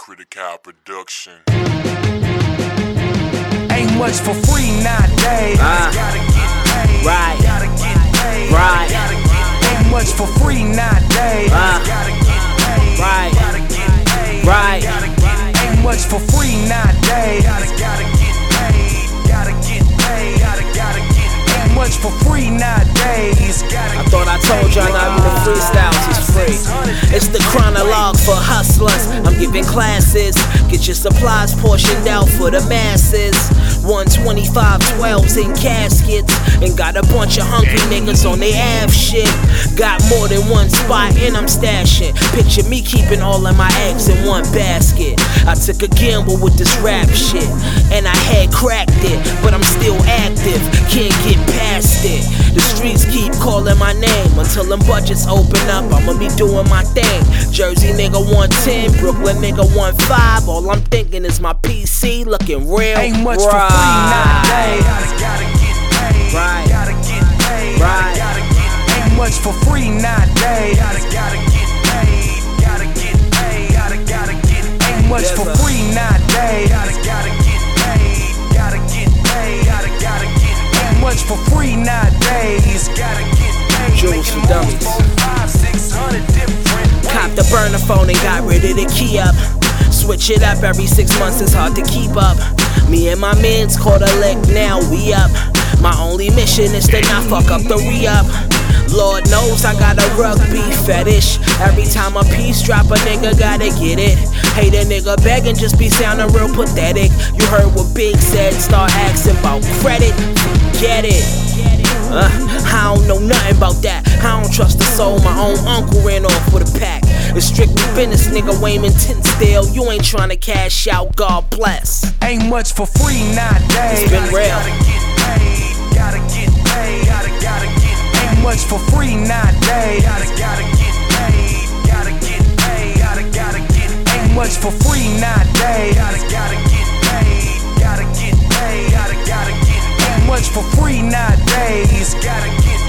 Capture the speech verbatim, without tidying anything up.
Critical production. Ain't much for free nowadays. Uh, Gotta get paid. right. Gotta get paid. Right. Gotta get, ain't much for free nowadays. Uh, Gotta get paid. right. Gotta get paid. Right. Gotta get, ain't much for free nowadays. Gotta, gotta get paid. Gotta get paid. Gotta, gotta get, ain't much for free nowadays. Gotta I thought I told y'all not even freestyles is free. It's the chronologue for hustlers. I'm giving classes. Get your supplies portioned out for the masses. one twenty-five twelves in caskets. And got a bunch of hungry niggas on they ass shit. Got more than one spot and I'm stashing. Picture me keeping all of my eggs in one basket. I took a gamble with this rap shit, and I had cracked it, but I'm still active, can't get past it. The streets keep calling my name until them budgets open up. I'ma be doing my thing. Jersey nigga one ten, Brooklyn nigga one five. All I'm thinking is my P C looking real. Ain't much right. for free nowadays. Gotta, gotta get paid. Right. Gotta get paid. Right. Gotta get, ain't much for free nowadays. Gotta, gotta get paid. Gotta get paid. Gotta, gotta get, ain't much Yes, for sir. free nowadays. Gotta, gotta get paid. Gotta get paid. Gotta, gotta get, ain't much for free nowadays. Gotta get paid. Jewels for Making moves dummies. for five, six hundred different ways. Cop the burner phone and got rid of the key up. Switch it up every six months, it's hard to keep up. Me and my mans caught a lick, now we up. My only mission is to not fuck up the re-up. Lord knows I got a rugby fetish. Every time a piece drop, a nigga gotta get it. Hate a nigga begging, just be sounding real pathetic. You heard what Big said, start asking about credit. Get it. Uh, I don't know nothing about that. I don't trust the soul. My own uncle ran off with a pack. It's strictly business, nigga. Wayman Tinsdale. You ain't tryna cash out, God bless. Ain't much for free nowadays. It's been real. Gotta get paid. Gotta get paid. Gotta, gotta get, ain't much for free nowadays. Gotta, gotta get paid. Gotta get paid. Gotta, gotta get, ain't much for free nowadays. Gotta, gotta get paid. Gotta get paid. Gotta, gotta get, ain't much for free nowadays. Gotta get